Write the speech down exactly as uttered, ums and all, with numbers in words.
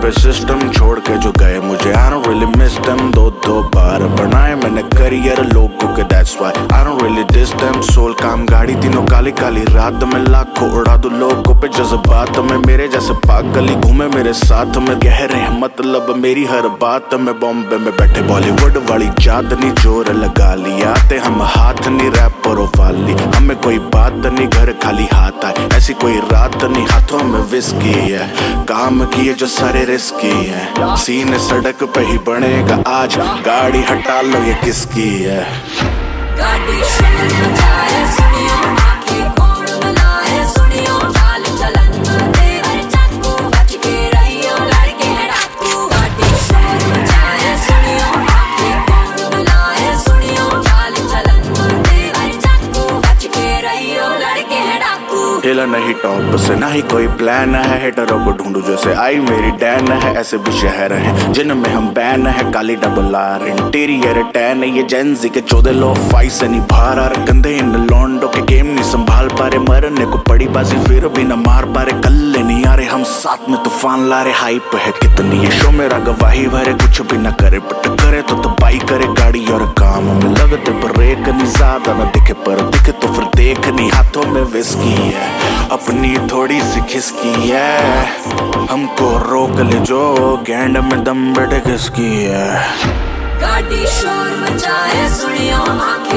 पे सिस्टम छोड़ के जो गए मुझे I don't really miss them। दो दो बार बनाए मैंने करियर लोगों के, that's why I don't really diss them। सोल काम गाड़ी तीनों काली काली रात में, लाखों उड़ा दो लोगों पे जज्बात में। मेरे जैसे पागल ही घूमे मेरे साथ में, गहरे हैं मतलब मेरी हर बात में। बॉम्बे में बैठे बॉलीवुड वाली चांदनी जोर लगा ली, आते हम हाथ नहीं रैपरों वाली, हमें कोई बात नहीं घर खाली हाथ आए, ऐसी कोई रात नहीं हाथों में विस्की है। काम किए जो सारे रिस्की है, सीने सड़क पे ही बनेगा आज, गाड़ी हटा लो ये किसकी है। गाड़ी शोर मचाए सुनियो, आंखें खोल बुलाए सुनियो, चाल चलन दे हर चाकू बच के रहियो, लड़के हैं डाकू। गाड़ी शोर मचाए सुनियो, आंखें खोल बुलाए सुनियो, चाल चलन दे हर चाकू बच के रहियो, लड़के हैं डाकू। हिला नहीं टॉप से ना ही कोई प्लान है, हेटरों को ढूंढू जैसे आई मेरी डैन है। ऐसे भी शहर हैं जिनमें हम बैन है, काली डबल आर इंटीरियर टैन है, ये जेंजी के चौदह लो फाइव से नहीं बाहर आ रहे। गंदे इन लॉन्डो के गेम नहीं संभाल पा रहे, मरने को पड़ी बाजी फिर भी न मार पा रहे। कल्ले नहीं आ रहे हम साथ में तूफान ला रहे, हाइप है कितनी ये शो मेरा गवाही भरे, कुछ भी न करे बट करे तो तबाही करे। गाड़ी और काम में लगते ब्रेक नहीं, ज्यादा न दिखे पर दिखे तो फिर देख नहीं, हाथों में विस्की है अपनी थोड़ी सी खिसकी है, हमको रोक ले जो गैंड में दम बैठे किसकी है। गाड़ी शोर मचाए सुनियो, आंखें